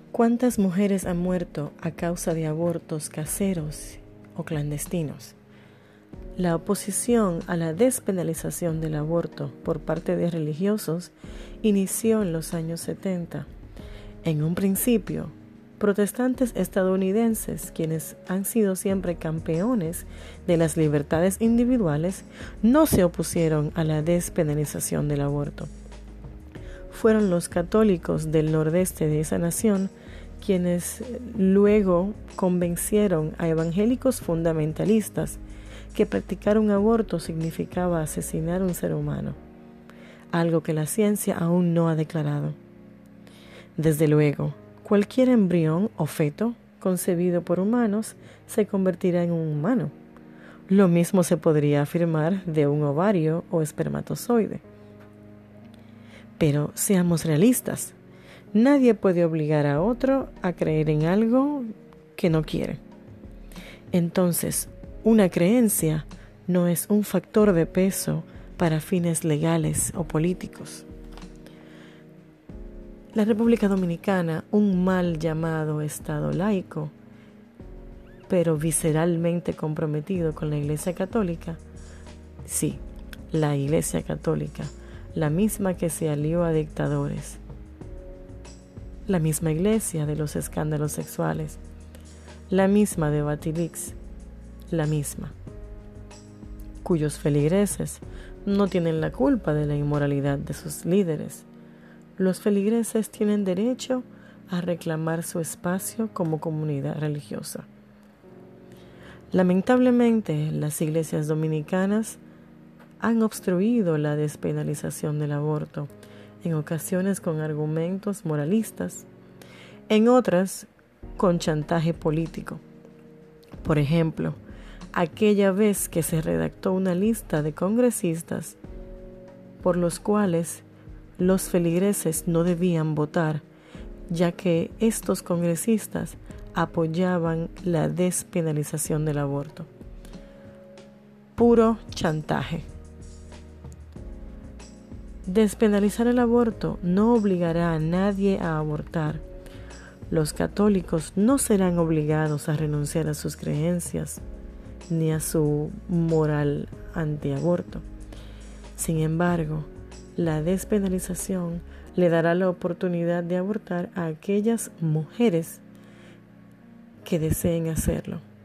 ¿Cuántas mujeres han muerto a causa de abortos caseros o clandestinos? La oposición a la despenalización del aborto por parte de religiosos inició en los años 70. En un principio, protestantes estadounidenses, quienes han sido siempre campeones de las libertades individuales, no se opusieron a la despenalización del aborto. Fueron los católicos del nordeste de esa nación quienes luego convencieron a evangélicos fundamentalistas que practicar un aborto significaba asesinar a un ser humano, algo que la ciencia aún no ha declarado. Desde luego, cualquier embrión o feto concebido por humanos se convertirá en un humano. Lo mismo se podría afirmar de un ovario o espermatozoide. Pero seamos realistas. Nadie puede obligar a otro a creer en algo que no quiere. Entonces, una creencia no es un factor de peso para fines legales o políticos. La República Dominicana, un mal llamado Estado laico, pero visceralmente comprometido con la Iglesia Católica, sí, la Iglesia Católica, la misma que se alió a dictadores, la misma iglesia de los escándalos sexuales, la misma de Batilix, la misma, cuyos feligreses no tienen la culpa de la inmoralidad de sus líderes. Los feligreses tienen derecho a reclamar su espacio como comunidad religiosa. Lamentablemente, las iglesias dominicanas han obstruido la despenalización del aborto, en ocasiones con argumentos moralistas, en otras con chantaje político. Por ejemplo, aquella vez que se redactó una lista de congresistas por los cuales los feligreses no debían votar, ya que estos congresistas apoyaban la despenalización del aborto. Puro chantaje. Despenalizar el aborto no obligará a nadie a abortar. Los católicos no serán obligados a renunciar a sus creencias ni a su moral antiaborto. Sin embargo, la despenalización le dará la oportunidad de abortar a aquellas mujeres que deseen hacerlo.